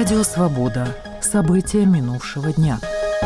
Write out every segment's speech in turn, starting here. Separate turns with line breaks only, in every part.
Радио «Свобода». События минувшего дня.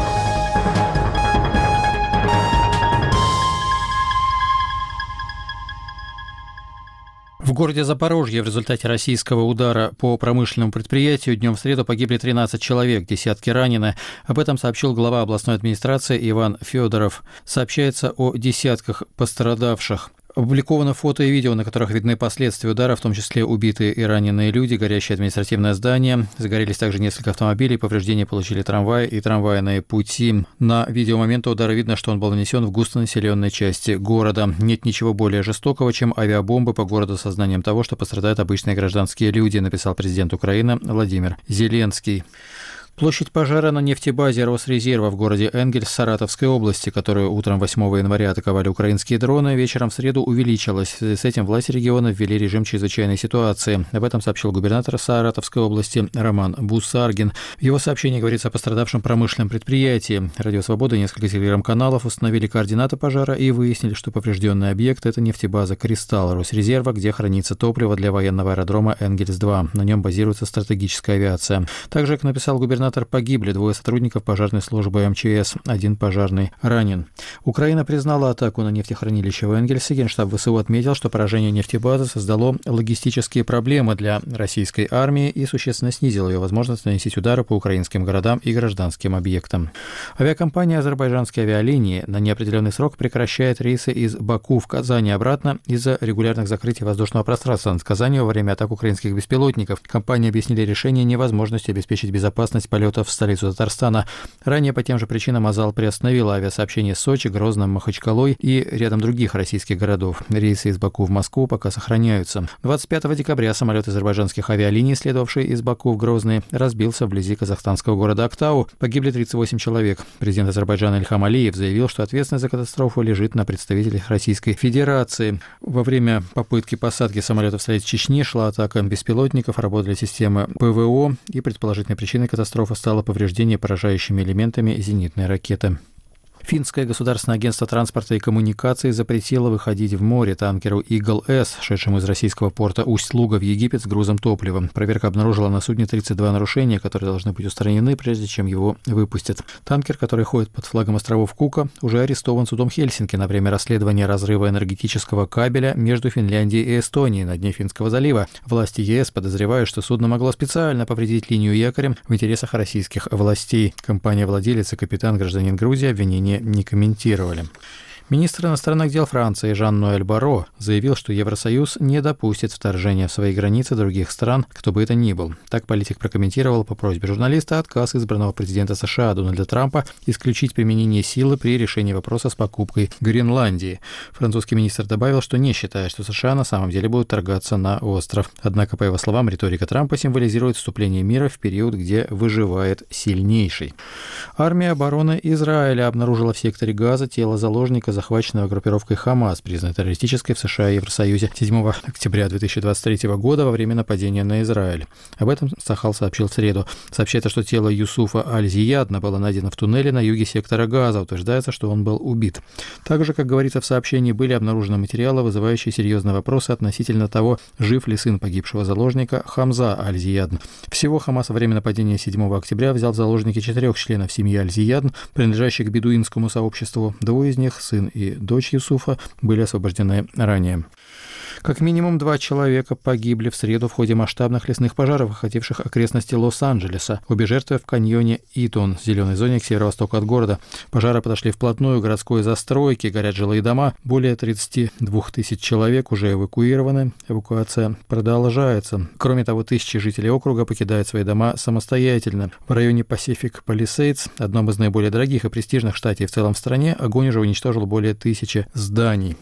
В городе Запорожье в результате российского удара по промышленному предприятию днем в среду погибли 13 человек, десятки ранены. Об этом сообщил глава областной администрации Иван Федоров. Сообщается о десятках пострадавших. Опубликовано фото и видео, на которых видны последствия удара, в том числе убитые и раненые люди, горящее административное здание. Загорелись также несколько автомобилей, повреждения получили трамваи и трамвайные пути. На видео момента удара видно, что он был нанесен в густонаселенной части города. Нет ничего более жестокого, чем авиабомбы по городу с сознанием того, что пострадают обычные гражданские люди, написал президент Украины Владимир Зеленский. Площадь пожара на нефтебазе Росрезерва в городе Энгельс Саратовской области, которую утром 8 января атаковали украинские дроны, вечером в среду увеличилась. С этим власти региона ввели режим чрезвычайной ситуации. Об этом сообщил губернатор Саратовской области Роман Бусаргин. В его сообщении говорится о пострадавшем промышленном предприятии. Радио «Свобода» и несколько телеграм-каналов установили координаты пожара и выяснили, что поврежденный объект – это нефтебаза «Кристалл» Росрезерва, где хранится топливо для военного аэродрома Энгельс-2. На нем базируется стратегическая авиация. Также, как написал губернатор, погибли 2 сотрудников пожарной службы МЧС, 1 пожарный ранен. Украина признала атаку на нефтехранилище в Энгельсе. Генштаб ВСУ отметил, что поражение нефтебазы создало логистические проблемы для российской армии и существенно снизило ее возможность наносить удары по украинским городам и гражданским объектам. Авиакомпания «Азербайджанские авиалинии» на неопределенный срок прекращает рейсы из Баку в Казань и обратно из-за регулярных закрытий воздушного пространства над Казанью во время атак украинских беспилотников. Компании объяснили решение невозможностью обеспечить безопасность полетов в столицу Татарстана. Ранее по тем же причинам Азал приостановила авиасообщение с Сочи, Грозным, Махачкалой и рядом других российских городов. Рейсы из Баку в Москву пока сохраняются. 25 декабря самолет азербайджанских авиалиний, следовавший из Баку в Грозный, разбился вблизи казахстанского города Актау. Погибли 38 человек. Президент Азербайджана Ильхам Алиев заявил, что ответственность за катастрофу лежит на представителях Российской Федерации. Во время попытки посадки самолета в столице Чечни шла атака беспилотников, работали системы ПВО, и предположительной причиной катастрофы стало повреждение поражающими элементами зенитной ракеты. Финское государственное агентство транспорта и коммуникаций запретило выходить в море танкеру «Игл-С», шедшему из российского порта Усть-Луга в Египет с грузом топлива. Проверка обнаружила на судне 32 нарушения, которые должны быть устранены, прежде чем его выпустят. Танкер, который ходит под флагом островов Кука, уже арестован судом Хельсинки на время расследования разрыва энергетического кабеля между Финляндией и Эстонией на дне Финского залива. Власти ЕС подозревают, что судно могло специально повредить линию якоря в интересах российских властей. Компания-владелец и капитан, гражданин Грузии, обвинения не комментировали. Министр иностранных дел Франции Жан-Ноэль Барро заявил, что Евросоюз не допустит вторжения в свои границы других стран, кто бы это ни был. Так политик прокомментировал по просьбе журналиста отказ избранного президента США Дональда Трампа исключить применение силы при решении вопроса с покупкой Гренландии. Французский министр добавил, что не считает, что США на самом деле будут торгаться на остров. Однако, по его словам, риторика Трампа символизирует вступление мира в период, где выживает сильнейший. Армия обороны Израиля обнаружила в секторе Газа тело заложника, захваченного группировкой «Хамас», признанной террористической в США и Евросоюзе 7 октября 2023 года во время нападения на Израиль. Об этом Сахал сообщил в среду. Сообщается, что тело Юсуфа Аль-Зиядна было найдено в туннеле на юге сектора Газа. Утверждается, что он был убит. Также, как говорится в сообщении, были обнаружены материалы, вызывающие серьезные вопросы относительно того, жив ли сын погибшего заложника Хамза Аль-Зиядн. Всего Хамас во время нападения 7 октября взял в заложники 4 членов семьи Аль-Зиядн, принадлежащих к бедуинскому сообществу. 2 из них, сын и дочь Юсуфа, были освобождены ранее. Как минимум 2 человека погибли в среду в ходе масштабных лесных пожаров, охвативших окрестности Лос-Анджелеса. Обе жертвы в каньоне Итон, зеленой зоне к северо-востоку от города. Пожары подошли вплотную к городской застройке, горят жилые дома. Более 32 тысяч человек уже эвакуированы. Эвакуация продолжается. Кроме того, тысячи жителей округа покидают свои дома самостоятельно. В районе Pacific Palisades, одном из наиболее дорогих и престижных в штате и в целом в стране, огонь уже уничтожил более 1000 зданий.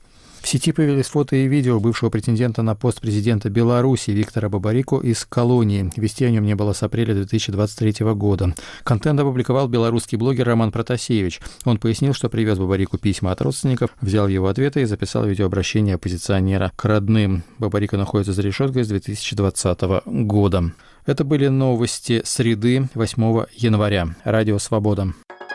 В сети появились фото и видео бывшего претендента на пост президента Беларуси Виктора Бабарико из колонии. Вести о нем не было с апреля 2023 года. Контент опубликовал белорусский блогер Роман Протасевич. Он пояснил, что привез Бабарику письма от родственников, взял его ответы и записал видеообращение оппозиционера к родным. Бабарико находится за решеткой с 2020 года. Это были новости среды 8 января. Радио «Свобода».